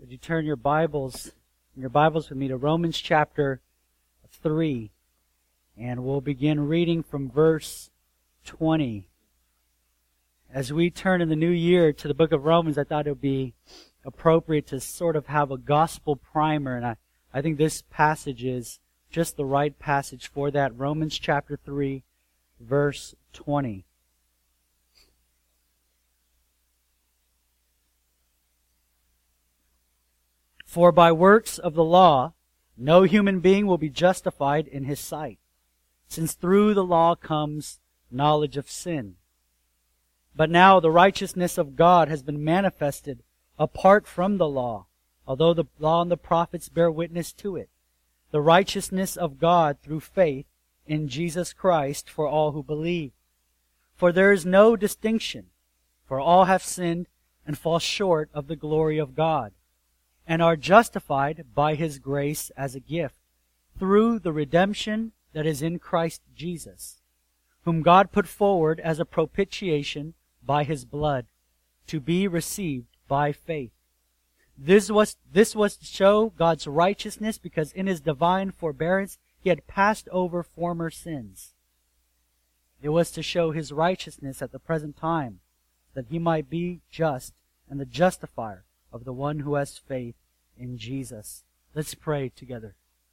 Would you turn your Bibles with me to Romans chapter 3, and we'll begin reading from verse 20. As we turn in the new year to the book of Romans, I thought it would be appropriate to sort of have a gospel primer, and I think this passage is just the right passage for that. Romans chapter 3, verse 20. For by works of the law, no human being will be justified in his sight, since through the law comes knowledge of sin. But now the righteousness of God has been manifested apart from the law, although the law and the prophets bear witness to it. The righteousness of God through faith in Jesus Christ for all who believe. For there is no distinction, for all have sinned and fall short of the glory of God, and are justified by His grace as a gift, through the redemption that is in Christ Jesus, whom God put forward as a propitiation by His blood, to be received by faith. This was to show God's righteousness, because in His divine forbearance He had passed over former sins. It was to show His righteousness at the present time, that He might be just and the justifier of the one who has faith in Jesus. Let's pray together.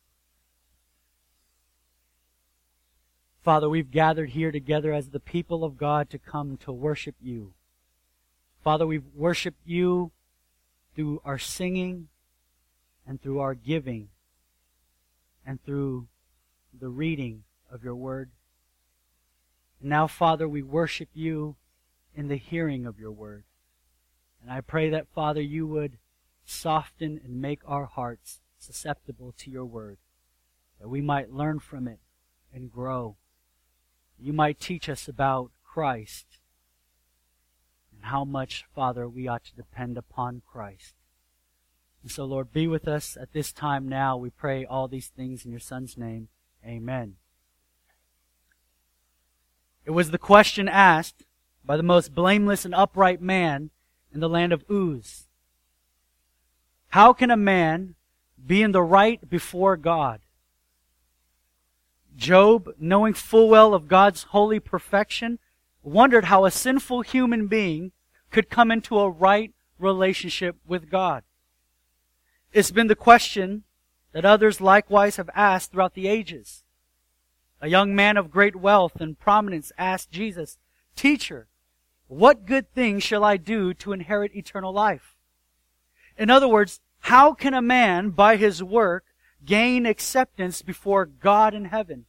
Father, we've gathered here together as the people of God to come to worship You. Father, we've worshiped You through our singing and through our giving and through the reading of Your Word. And now, Father, we worship You in the hearing of Your Word. And I pray that, Father, You would soften and make our hearts susceptible to Your Word, that we might learn from it and grow. You might teach us about Christ and how much, Father, we ought to depend upon Christ. And so, Lord, be with us at this time now. We pray all these things in Your Son's name. Amen. It was the question asked by the most blameless and upright man in the land of Uz. How can a man be in the right before God? Job, knowing full well of God's holy perfection, wondered how a sinful human being could come into a right relationship with God. It's been the question that others likewise have asked throughout the ages. A young man of great wealth and prominence asked Jesus, "Teacher, what good thing shall I do to inherit eternal life?" In other words, how can a man, by his work, gain acceptance before God in heaven?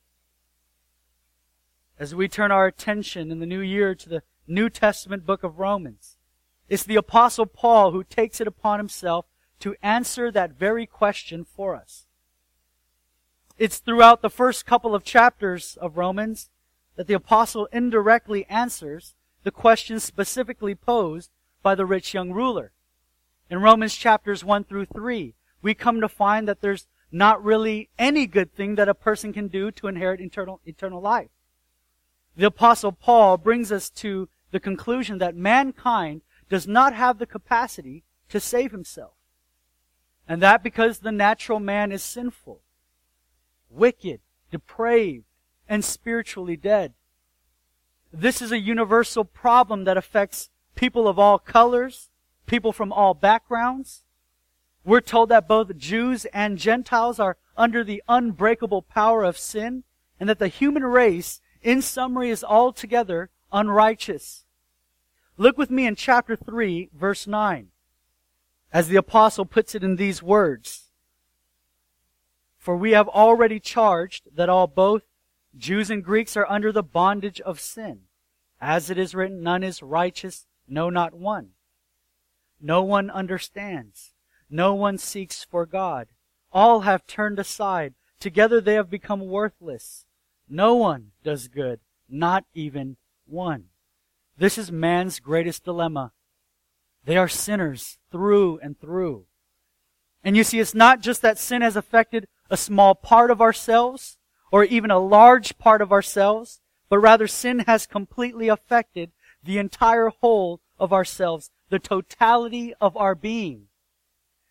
As we turn our attention in the new year to the New Testament book of Romans, it's the Apostle Paul who takes it upon himself to answer that very question for us. It's throughout the first couple of chapters of Romans that the Apostle indirectly answers the question specifically posed by the rich young ruler. In Romans chapters 1 through 3, we come to find that there's not really any good thing that a person can do to inherit eternal life. The Apostle Paul brings us to the conclusion that mankind does not have the capacity to save himself. And that because the natural man is sinful, wicked, depraved, and spiritually dead. This is a universal problem that affects people of all colors, people from all backgrounds. We're told that both Jews and Gentiles are under the unbreakable power of sin, and that the human race, in summary, is altogether unrighteous. Look with me in chapter 3, verse 9, as the apostle puts it in these words. For we have already charged that all, both Jews and Greeks, are under the bondage of sin. As it is written, none is righteous, no, not one. No one understands. No one seeks for God. All have turned aside. Together they have become worthless. No one does good, not even one. This is man's greatest dilemma. They are sinners through and through. And you see, it's not just that sin has affected a small part of ourselves, or even a large part of ourselves, but rather sin has completely affected the entire whole of ourselves, the totality of our being.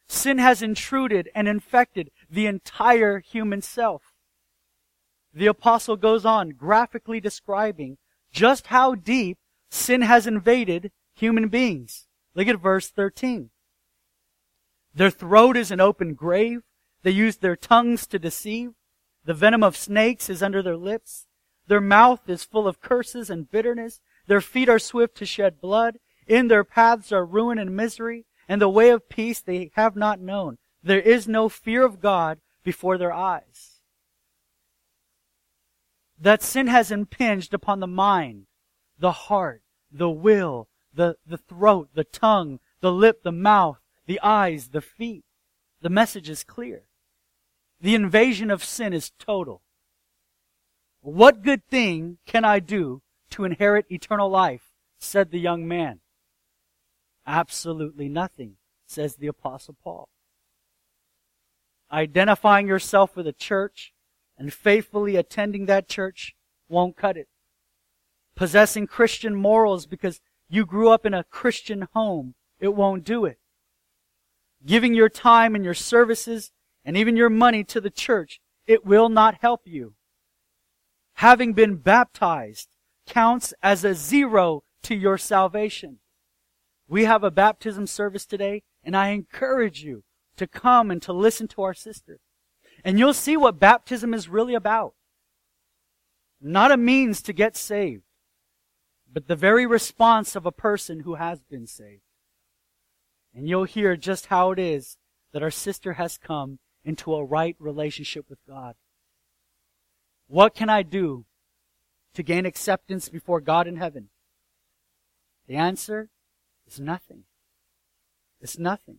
Sin has intruded and infected the entire human self. The apostle goes on graphically describing just how deep sin has invaded human beings. Look at verse 13. Their throat is an open grave. They use their tongues to deceive. The venom of snakes is under their lips. Their mouth is full of curses and bitterness. Their feet are swift to shed blood. In their paths are ruin and misery, and the way of peace they have not known. There is no fear of God before their eyes. That sin has impinged upon the mind, the heart, the will, the throat, the tongue, the lip, the mouth, the eyes, the feet. The message is clear. The invasion of sin is total. What good thing can I do to inherit eternal life? Said the young man. Absolutely nothing, says the Apostle Paul. Identifying yourself with a church and faithfully attending that church won't cut it. Possessing Christian morals because you grew up in a Christian home, it won't do it. Giving your time and your services and even your money to the church, it will not help you. Having been baptized counts as a 0 to your salvation. We have a baptism service today, and I encourage you to come and to listen to our sister. And you'll see what baptism is really about. Not a means to get saved, but the very response of a person who has been saved. And you'll hear just how it is that our sister has come into a right relationship with God. What can I do to gain acceptance before God in heaven? The answer is nothing. It's nothing.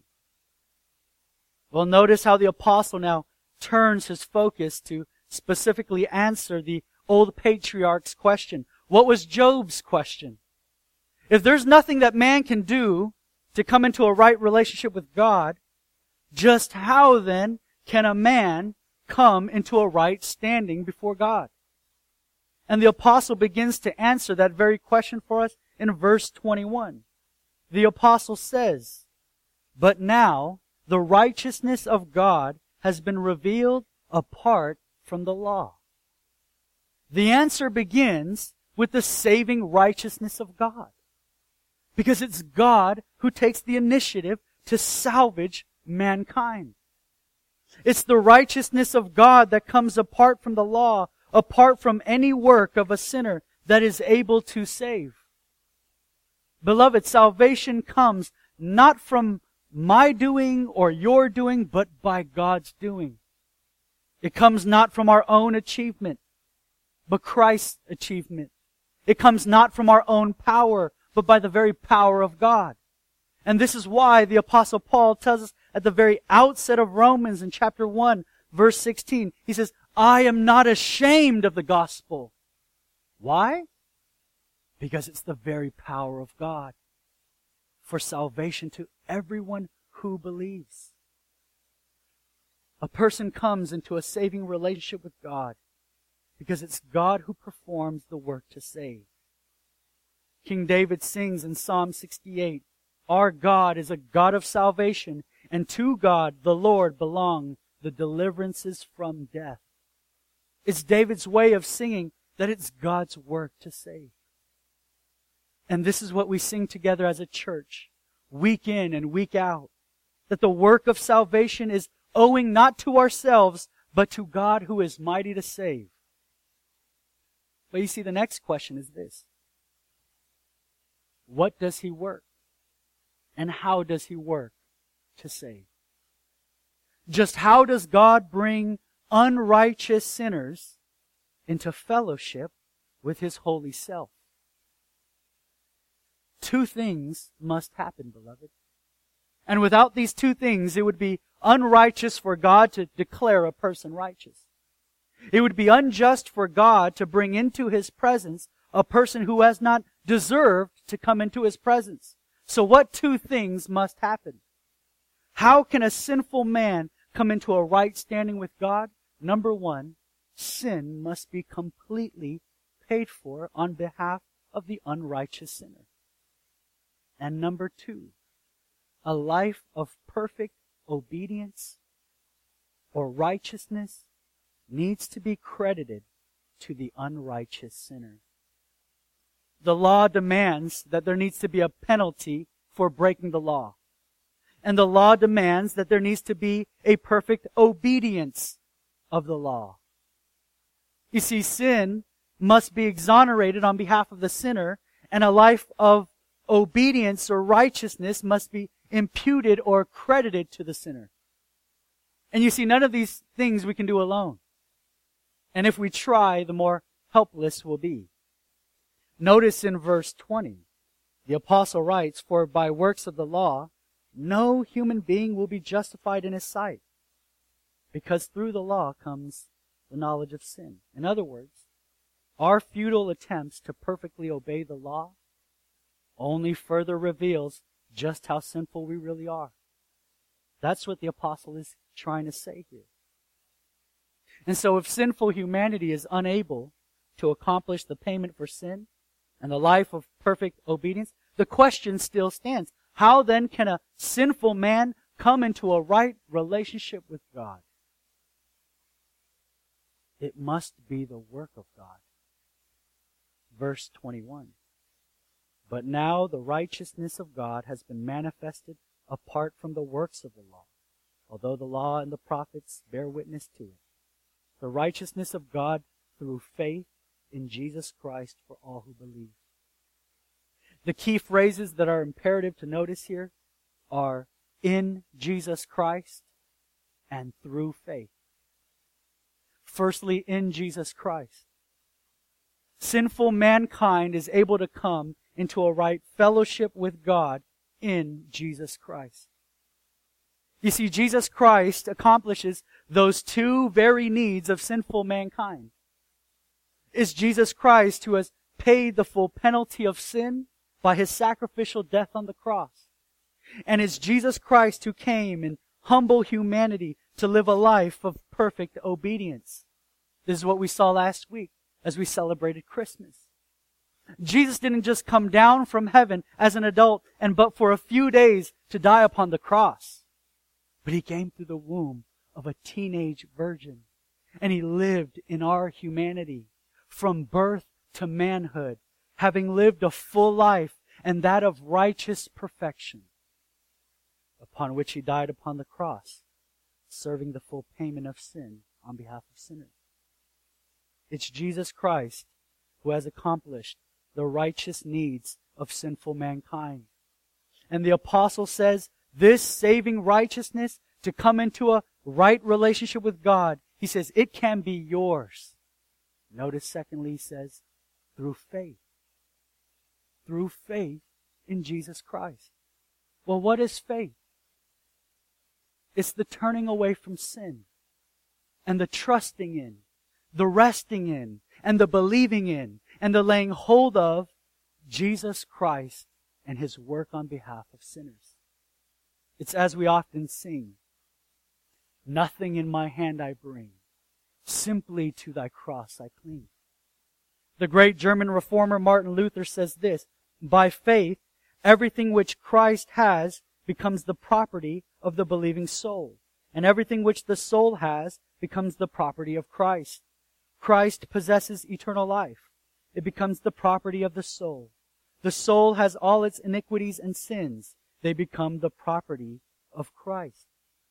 Well, notice how the apostle now turns his focus to specifically answer the old patriarch's question. What was Job's question? If there's nothing that man can do to come into a right relationship with God, just how then can a man come into a right standing before God? And the apostle begins to answer that very question for us in verse 21. The apostle says, "But now the righteousness of God has been revealed apart from the law." The answer begins with the saving righteousness of God. Because it's God who takes the initiative to salvage mankind. It's the righteousness of God that comes apart from the law, apart from any work of a sinner that is able to save. Beloved, salvation comes not from my doing or your doing, but by God's doing. It comes not from our own achievement, but Christ's achievement. It comes not from our own power, but by the very power of God. And this is why the Apostle Paul tells us at the very outset of Romans in chapter 1, verse 16, he says, "I am not ashamed of the gospel." Why? Because it's the very power of God for salvation to everyone who believes. A person comes into a saving relationship with God because it's God who performs the work to save. King David sings in Psalm 68, "Our God is a God of salvation, and to God, the Lord, belong the deliverances from death." It's David's way of singing that it's God's work to save. And this is what we sing together as a church, week in and week out, that the work of salvation is owing not to ourselves, but to God who is mighty to save. But you see, the next question is this. What does He work? And how does He work to save? Just how does God bring unrighteous sinners into fellowship with His holy self? Two things must happen, beloved. And without these two things, it would be unrighteous for God to declare a person righteous. It would be unjust for God to bring into His presence a person who has not deserved to come into His presence. So what two things must happen? How can a sinful man come into a right standing with God? Number one, sin must be completely paid for on behalf of the unrighteous sinner. And number two, a life of perfect obedience or righteousness needs to be credited to the unrighteous sinner. The law demands that there needs to be a penalty for breaking the law. And the law demands that there needs to be a perfect obedience of the law. You see, sin must be exonerated on behalf of the sinner, and a life of obedience or righteousness must be imputed or credited to the sinner. And you see, none of these things we can do alone. And if we try, the more helpless we'll be. Notice in verse 20, the apostle writes, "For by works of the law, no human being will be justified in his sight, because through the law comes the knowledge of sin." In other words, our futile attempts to perfectly obey the law only further reveals just how sinful we really are. That's what the apostle is trying to say here. And so if sinful humanity is unable to accomplish the payment for sin and the life of perfect obedience, the question still stands. How then can a sinful man come into a right relationship with God? It must be the work of God. Verse 21. "But now the righteousness of God has been manifested apart from the works of the law, although the law and the prophets bear witness to it. The righteousness of God through faith in Jesus Christ for all who believe." The key phrases that are imperative to notice here are "in Jesus Christ" and "through faith." Firstly, in Jesus Christ. Sinful mankind is able to come into a right fellowship with God in Jesus Christ. You see, Jesus Christ accomplishes those two very needs of sinful mankind. It's Jesus Christ who has paid the full penalty of sin by His sacrificial death on the cross. And it's Jesus Christ who came in humble humanity to live a life of perfect obedience. This is what we saw last week as we celebrated Christmas. Jesus didn't just come down from heaven as an adult and but for a few days to die upon the cross. But He came through the womb of a teenage virgin. And He lived in our humanity from birth to manhood, having lived a full life and that of righteous perfection, upon which He died upon the cross, serving the full payment of sin on behalf of sinners. It's Jesus Christ who has accomplished the righteous needs of sinful mankind. And the apostle says, this saving righteousness, to come into a right relationship with God, he says, it can be yours. Notice secondly, he says, through faith. Through faith in Jesus Christ. Well, what is faith? It's the turning away from sin and the trusting in, the resting in, and the believing in, and the laying hold of Jesus Christ and His work on behalf of sinners. It's as we often sing, nothing in my hand I bring, simply to thy cross I cling. The great German reformer Martin Luther says this, by faith, everything which Christ has becomes the property of the believing soul, and everything which the soul has becomes the property of Christ. Christ possesses eternal life. It becomes the property of the soul. The soul has all its iniquities and sins. They become the property of Christ.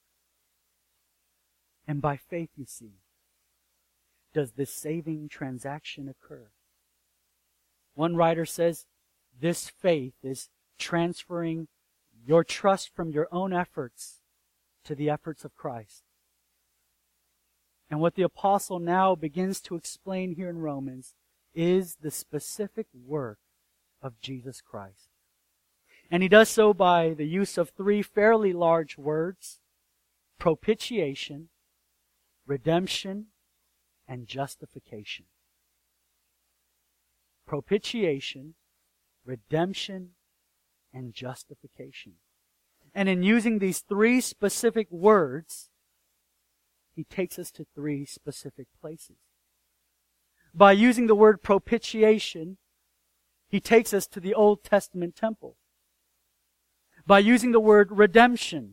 And by faith, you see, does this saving transaction occur. One writer says, this faith is transferring your trust from your own efforts to the efforts of Christ. And what the apostle now begins to explain here in Romans is the specific work of Jesus Christ. And he does so by the use of three fairly large words: propitiation, redemption, and justification. Propitiation, redemption, and justification. And in using these three specific words, he takes us to three specific places. By using the word propitiation, he takes us to the Old Testament temple. By using the word redemption,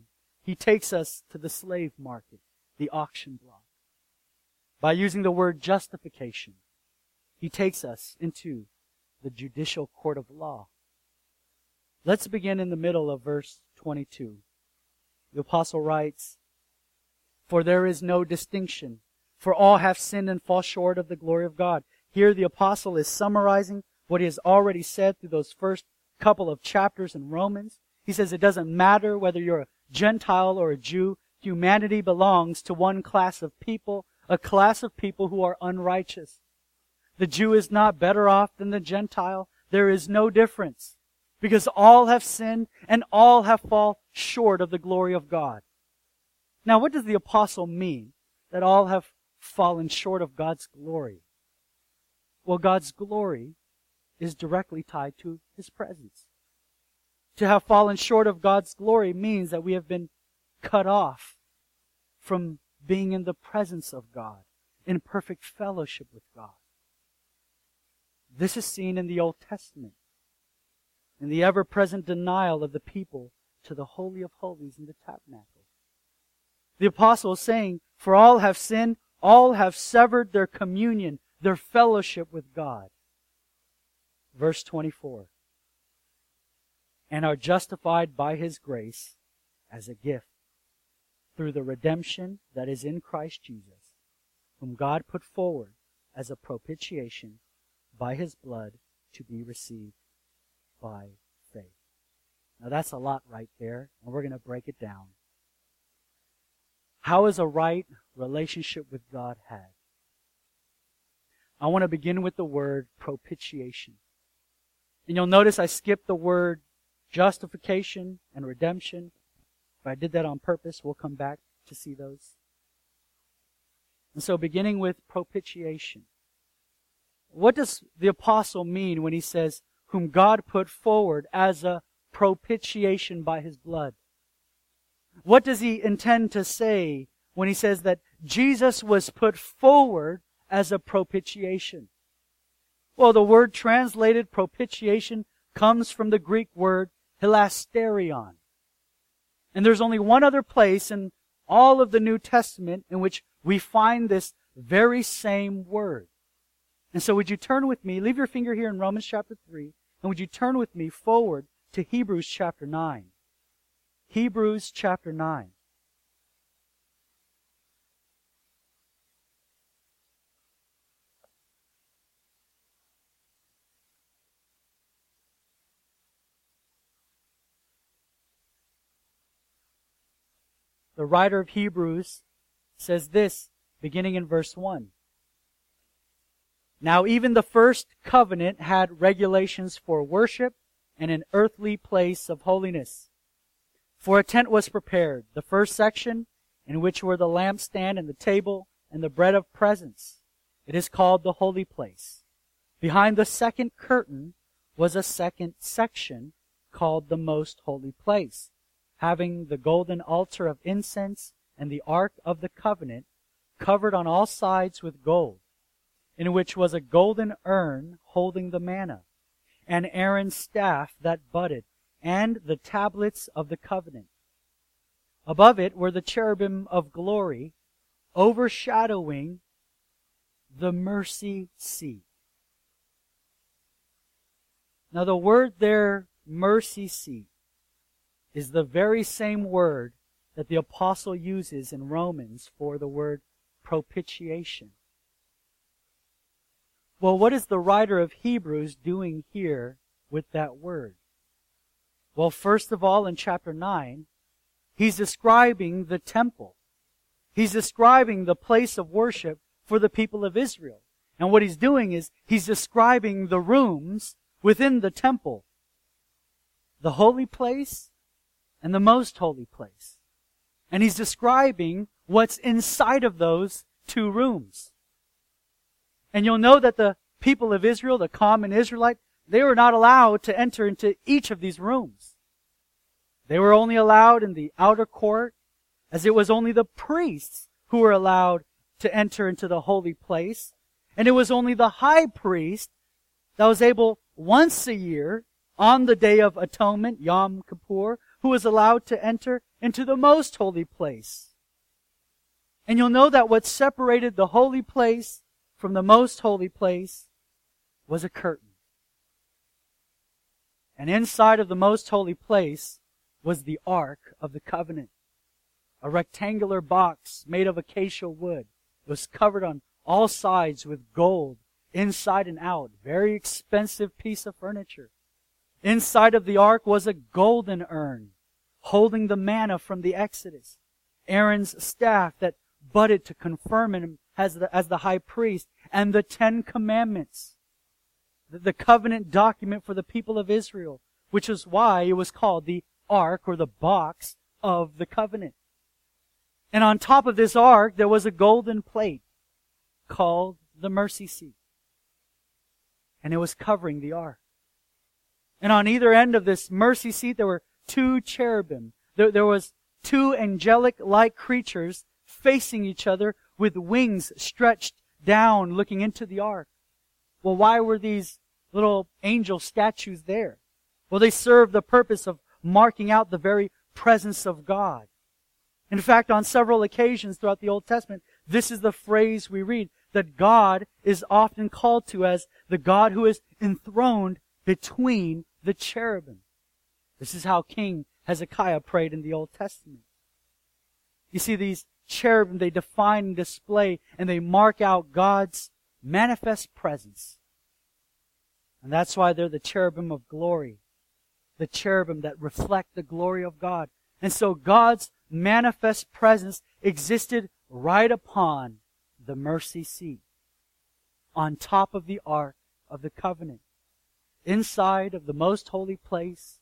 he takes us to the slave market, the auction block. By using the word justification, he takes us into the judicial court of law. Let's begin in the middle of verse 22. The apostle writes, "For there is no distinction, for all have sinned and fall short of the glory of God." Here the apostle is summarizing what he has already said through those first couple of chapters in Romans. He says it doesn't matter whether you're a Gentile or a Jew. Humanity belongs to one class of people, a class of people who are unrighteous. The Jew is not better off than the Gentile. There is no difference, because all have sinned and all have fallen short of the glory of God. Now, what does the apostle mean that all have fallen short of God's glory? Well, God's glory is directly tied to His presence. To have fallen short of God's glory means that we have been cut off from being in the presence of God, in perfect fellowship with God. This is seen in the Old Testament, in the ever-present denial of the people to the Holy of Holies in the tabernacle. The apostle is saying, for all have sinned, all have severed their communion, their fellowship with God. Verse 24. And are justified by His grace as a gift, through the redemption that is in Christ Jesus, whom God put forward as a propitiation by His blood to be received by faith. Now that's a lot right there, and we're going to break it down. How is a right relationship with God had? I want to begin with the word propitiation. And you'll notice I skipped the word justification and redemption. If I did that on purpose, we'll come back to see those. And so beginning with propitiation. What does the apostle mean when he says, whom God put forward as a propitiation by His blood? What does he intend to say when he says that Jesus was put forward as a propitiation? Well, the word translated propitiation comes from the Greek word hilasterion. And there's only one other place in all of the New Testament in which we find this very same word. And so would you turn with me, leave your finger here in Romans chapter 3, and would you turn with me forward to Hebrews chapter 9. Hebrews chapter 9. The writer of Hebrews says this, beginning in verse 1. Now even the first covenant had regulations for worship and an earthly place of holiness. For a tent was prepared, the first section, in which were the lampstand and the table and the bread of presence. It is called the holy place. Behind the second curtain was a second section called the most holy place, having the golden altar of incense and the ark of the covenant, covered on all sides with gold, in which was a golden urn holding the manna, and Aaron's staff that budded, and the tablets of the covenant. Above it were the cherubim of glory, overshadowing the mercy seat. Now the word there, mercy seat, is the very same word that the apostle uses in Romans for the word propitiation. Well, what is the writer of Hebrews doing here with that word? Well, first of all, in chapter 9, he's describing the temple. He's describing the place of worship for the people of Israel. And what he's doing is he's describing the rooms within the temple. The holy place and the most holy place. And he's describing what's inside of those two rooms. And you'll know that the people of Israel, the common Israelite, they were not allowed to enter into each of these rooms. They were only allowed in the outer court, as it was only the priests who were allowed to enter into the holy place. And it was only the high priest that was able once a year, on the Day of Atonement, Yom Kippur, who was allowed to enter into the most holy place. And you'll know that what separated the holy place from the most holy place was a curtain. And inside of the most holy place was the Ark of the Covenant, a rectangular box made of acacia wood. It was covered on all sides with gold, inside and out. Very expensive piece of furniture. Inside of the ark was a golden urn, holding the manna from the Exodus. Aaron's staff that budded to confirm him as the high priest, and the 10 Commandments, the covenant document for the people of Israel, which is why it was called the Ark, or the box of the covenant. And on top of this ark, there was a golden plate called the mercy seat. And it was covering the ark. And on either end of this mercy seat, there were 2 cherubim. There was 2 angelic-like creatures facing each other with wings stretched down, looking into the ark. Well, why were these little angel statues there? Well, they served the purpose of marking out the very presence of God. In fact, on several occasions throughout the Old Testament, this is the phrase we read, that God is often called to as the God who is enthroned between the cherubim. This is how King Hezekiah prayed in the Old Testament. You see, these cherubim, they define and display, and they mark out God's manifest presence. And that's why they're the cherubim of glory, the cherubim that reflect the glory of God. And so God's manifest presence existed right upon the mercy seat, on top of the Ark of the Covenant, inside of the most holy place,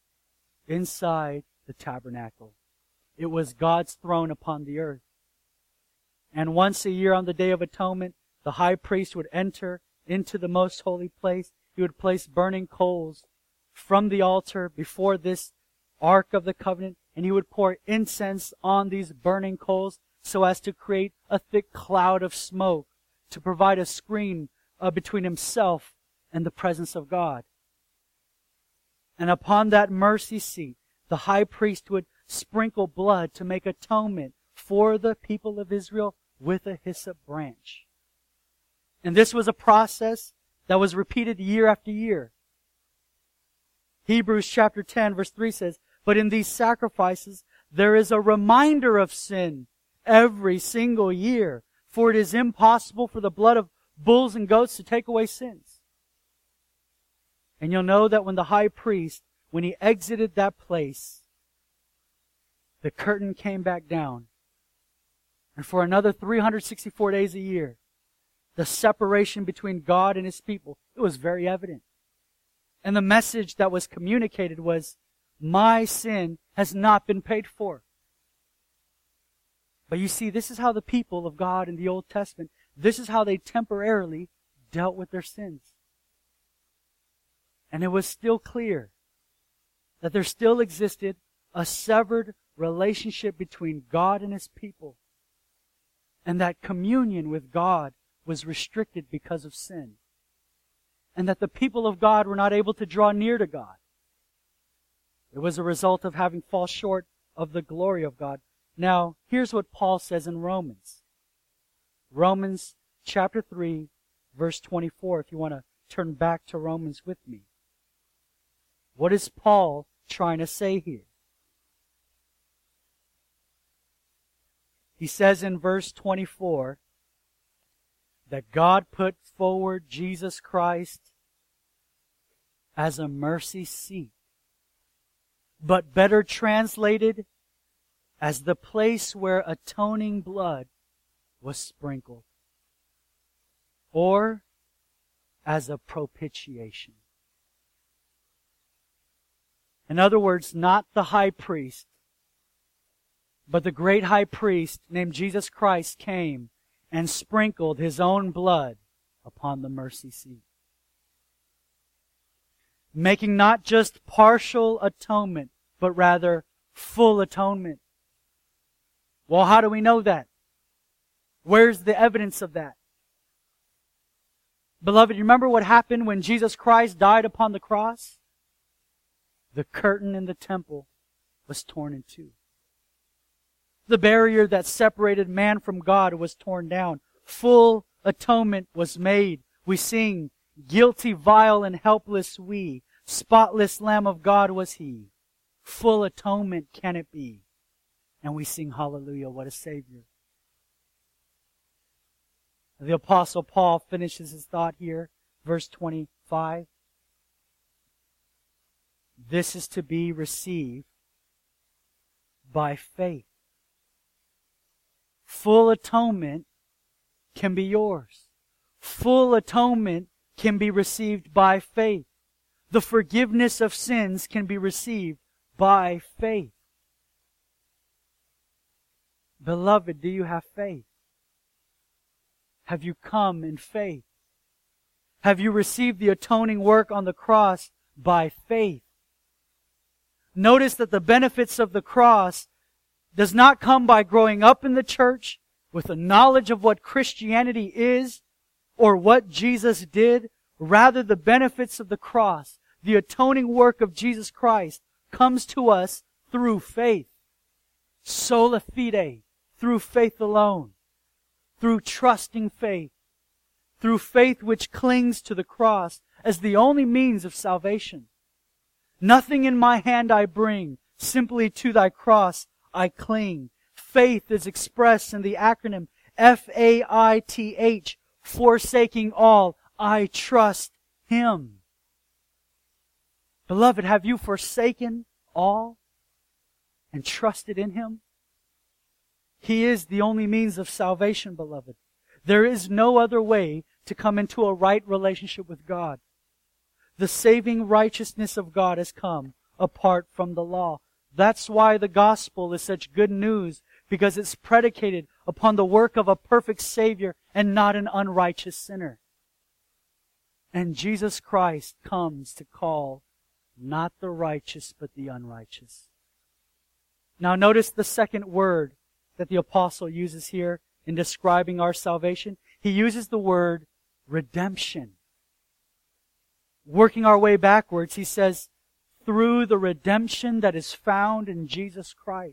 inside the tabernacle. It was God's throne upon the earth. And once a year on the Day of Atonement, the high priest would enter into the most holy place. He would place burning coals from the altar before this Ark of the Covenant, and he would pour incense on these burning coals so as to create a thick cloud of smoke to provide a screen between himself and the presence of God. And upon that mercy seat, the high priest would sprinkle blood to make atonement for the people of Israel with a hyssop branch. And this was a process that was repeated year after year. Hebrews chapter 10 verse 3 says, "But in these sacrifices there is a reminder of sin every single year, for it is impossible for the blood of bulls and goats to take away sins." And you'll know that when the high priest, when he exited that place, the curtain came back down. And for another 364 days a year, the separation between God and His people, it was very evident. And the message that was communicated was, my sin has not been paid for. But you see, this is how the people of God in the Old Testament, this is how they temporarily dealt with their sins. And it was still clear that there still existed a severed relationship between God and His people. And that communion with God was restricted because of sin. And that the people of God were not able to draw near to God. It was a result of having fallen short of the glory of God. Now, here's what Paul says in Romans. Romans chapter 3, verse 24, if you want to turn back to Romans with me. What is Paul trying to say here? He says in verse 24 that God put forward Jesus Christ as a mercy seat, but better translated as the place where atoning blood was sprinkled, or as a propitiation. In other words, not the high priest, but the great high priest named Jesus Christ came and sprinkled His own blood upon the mercy seat, making not just partial atonement, but rather full atonement. Well, how do we know that? Where's the evidence of that? Beloved, you remember what happened when Jesus Christ died upon the cross? The curtain in the temple was torn in two. The barrier that separated man from God was torn down. Full atonement was made. We sing, guilty, vile, and helpless we. Spotless Lamb of God was He. Full atonement can it be. And we sing, hallelujah, what a Savior. The Apostle Paul finishes his thought here, verse 25. This is to be received by faith. Full atonement can be yours. Full atonement can be received by faith. The forgiveness of sins can be received by faith. Beloved, do you have faith? Have you come in faith? Have you received the atoning work on the cross by faith? Notice that the benefits of the cross does not come by growing up in the church with a knowledge of what Christianity is or what Jesus did. Rather, the benefits of the cross, the atoning work of Jesus Christ, comes to us through faith. Sola fide, through faith alone. Through trusting faith. Through faith which clings to the cross as the only means of salvation. Nothing in my hand I bring, simply to thy cross I cling. Faith is expressed in the acronym FAITH, forsaking all, I trust Him. Beloved, have you forsaken all and trusted in Him? He is the only means of salvation, beloved. There is no other way to come into a right relationship with God. The saving righteousness of God has come apart from the law. That's why the gospel is such good news, because it's predicated upon the work of a perfect Savior and not an unrighteous sinner. And Jesus Christ comes to call not the righteous, but the unrighteous. Now notice the second word that the apostle uses here in describing our salvation. He uses the word redemption. Working our way backwards, he says, through the redemption that is found in Jesus Christ.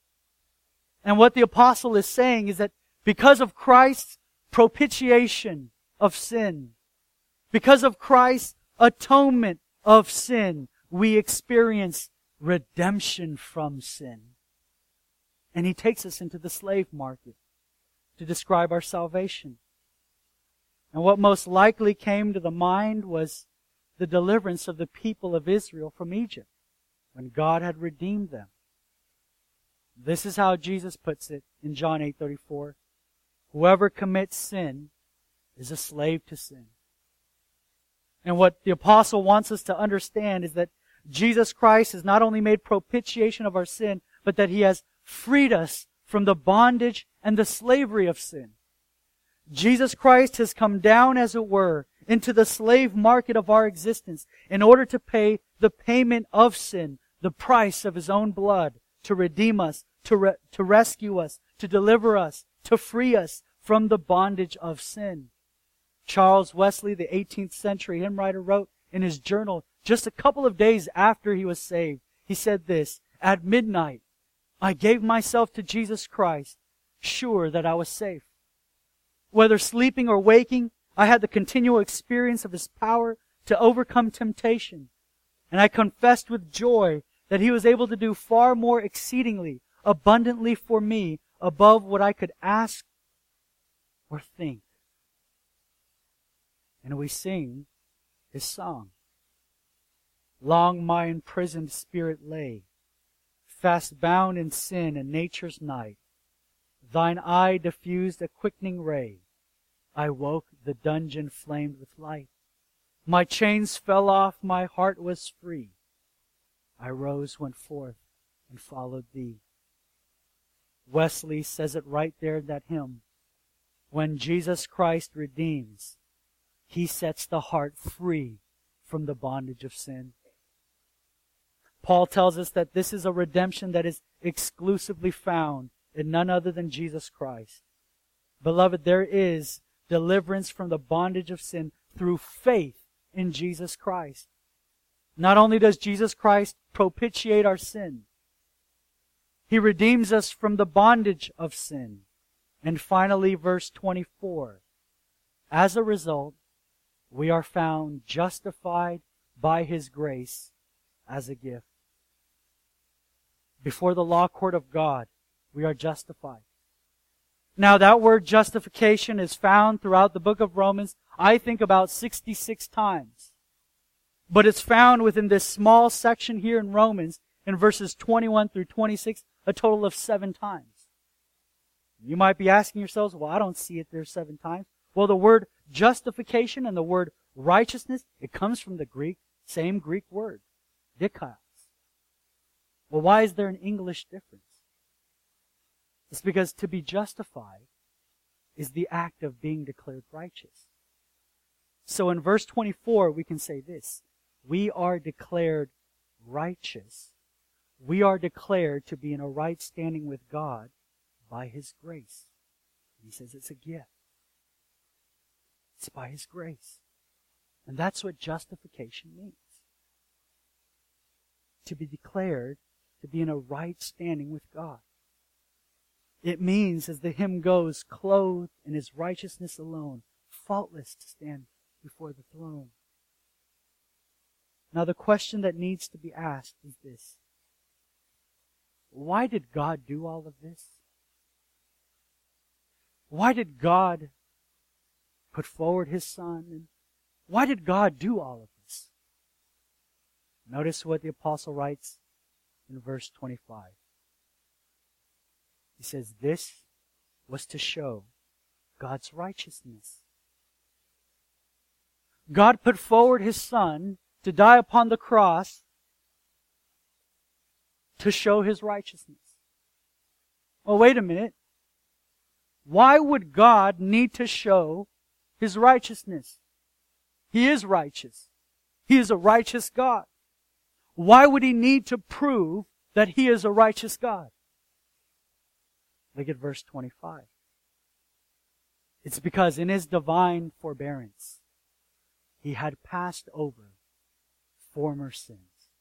And what the apostle is saying is that because of Christ's propitiation of sin, because of Christ's atonement of sin, we experience redemption from sin. And he takes us into the slave market to describe our salvation. And what most likely came to the mind was the deliverance of the people of Israel from Egypt when God had redeemed them. This is how Jesus puts it in John 8:34. Whoever commits sin is a slave to sin. And what the apostle wants us to understand is that Jesus Christ has not only made propitiation of our sin, but that He has freed us from the bondage and the slavery of sin. Jesus Christ has come down, as it were, into the slave market of our existence in order to pay the payment of sin, the price of His own blood, to redeem us, to rescue us, to deliver us, to free us from the bondage of sin. Charles Wesley, the 18th century hymn writer, wrote in his journal just a couple of days after he was saved. He said this, "At midnight, I gave myself to Jesus Christ, sure that I was safe. Whether sleeping or waking, I had the continual experience of His power to overcome temptation. And I confessed with joy that He was able to do far more exceedingly, abundantly for me, above what I could ask or think." And we sing His song. Long my imprisoned spirit lay, fast bound in sin and nature's night. Thine eye diffused a quickening ray. I woke, the dungeon flamed with light. My chains fell off, my heart was free. I rose, went forth, and followed Thee. Wesley says it right there in that hymn. When Jesus Christ redeems, He sets the heart free from the bondage of sin. Paul tells us that this is a redemption that is exclusively found in none other than Jesus Christ. Beloved, there is deliverance from the bondage of sin through faith in Jesus Christ. Not only does Jesus Christ propitiate our sin, He redeems us from the bondage of sin. And finally, verse 24. As a result, we are found justified by His grace as a gift. Before the law court of God, we are justified. Now, that word justification is found throughout the book of Romans, I think about 66 times. But it's found within this small section here in Romans, in verses 21 through 26, a total of 7 times. You might be asking yourselves, well, I don't see it there 7 times. Well, the word justification and the word righteousness, it comes from the same Greek word, dikaios. Well, why is there an English difference? It's because to be justified is the act of being declared righteous. So in verse 24, we can say this: we are declared righteous. We are declared to be in a right standing with God by His grace. He says it's a gift. It's by His grace. And that's what justification means. To be declared to be in a right standing with God. It means, as the hymn goes, clothed in His righteousness alone, faultless to stand before the throne. Now the question that needs to be asked is this: why did God do all of this? Why did God put forward His Son? And why did God do all of this? Notice what the apostle writes in verse 25. He says, this was to show God's righteousness. God put forward His Son to die upon the cross to show His righteousness. Well, wait a minute. Why would God need to show His righteousness? He is righteous. He is a righteous God. Why would He need to prove that He is a righteous God? Look at verse 25. It's because in His divine forbearance, He had passed over former sins.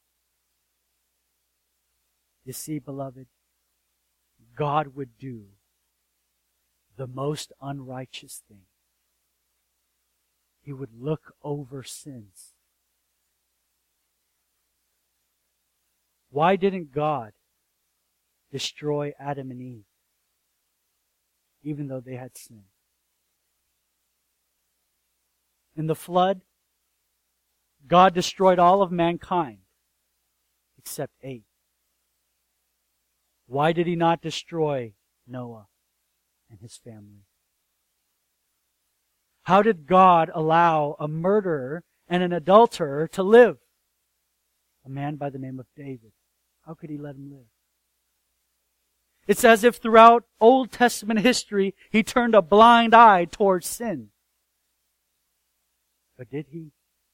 You see, beloved, God would do the most unrighteous thing. He would look over sins. Why didn't God destroy Adam and Eve, even though they had sinned? In the flood, God destroyed all of mankind except 8. Why did He not destroy Noah and his family? How did God allow a murderer and an adulterer to live? A man by the name of David. How could He let him live? It's as if throughout Old Testament history, He turned a blind eye towards sin. But did He?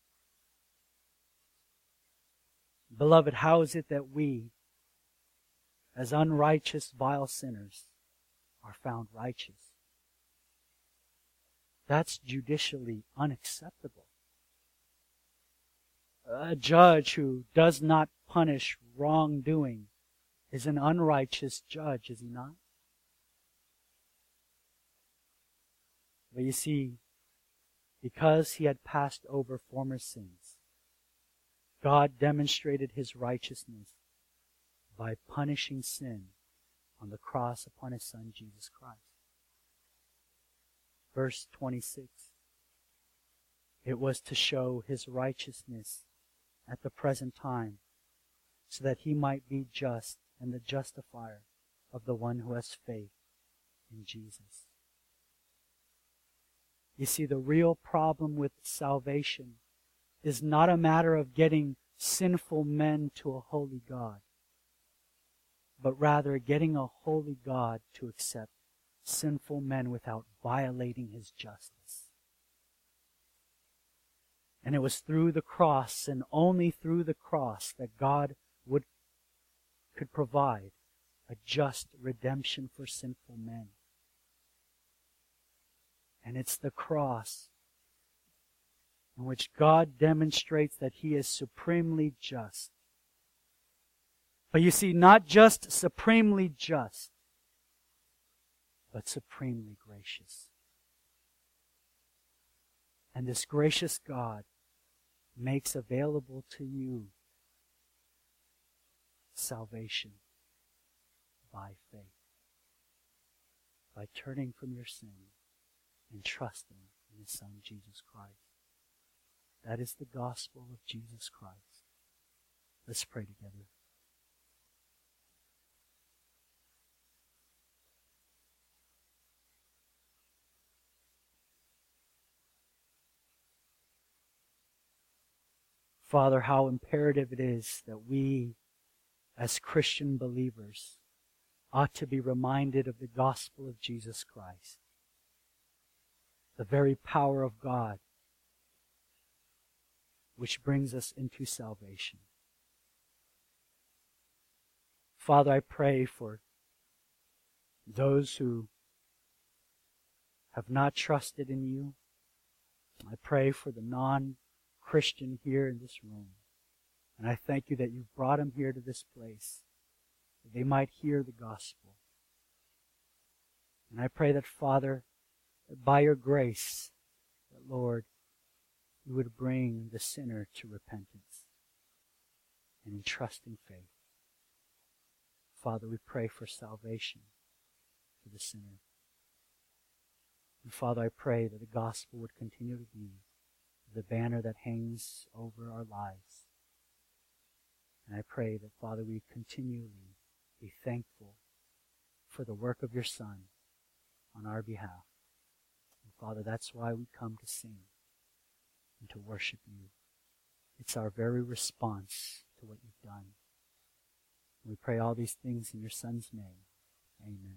Beloved, how is it that we, as unrighteous, vile sinners, are found righteous? That's judicially unacceptable. A judge who does not punish wrongdoing is an unrighteous judge, is he not? But you see, because He had passed over former sins, God demonstrated His righteousness by punishing sin on the cross upon His Son, Jesus Christ. Verse 26. It was to show His righteousness at the present time, so that He might be just and the justifier of the one who has faith in Jesus. You see, the real problem with salvation is not a matter of getting sinful men to a holy God, but rather getting a holy God to accept sinful men without violating His justice. And it was through the cross, and only through the cross, that God could provide a just redemption for sinful men. And it's the cross in which God demonstrates that He is supremely just, But you see, not just supremely just, but supremely gracious. And this gracious God makes available to you salvation by faith, by turning from your sin and trusting in His Son, Jesus Christ. That is the gospel of Jesus Christ. Let's pray together. Father, how imperative it is that we, as Christian believers, ought to be reminded of the gospel of Jesus Christ, the very power of God, which brings us into salvation. Father, I pray for those who have not trusted in you. I pray for the non-Christian here in this room. And I thank you that you've brought them here to this place, that they might hear the gospel. And I pray that, Father, that by your grace, that, Lord, you would bring the sinner to repentance and in trusting faith. Father, we pray for salvation for the sinner. And Father, I pray that the gospel would continue to be the banner that hangs over our lives. And I pray that, Father, we continually be thankful for the work of your Son on our behalf. And Father, that's why we come to sing and to worship you. It's our very response to what you've done. We pray all these things in your Son's name. Amen.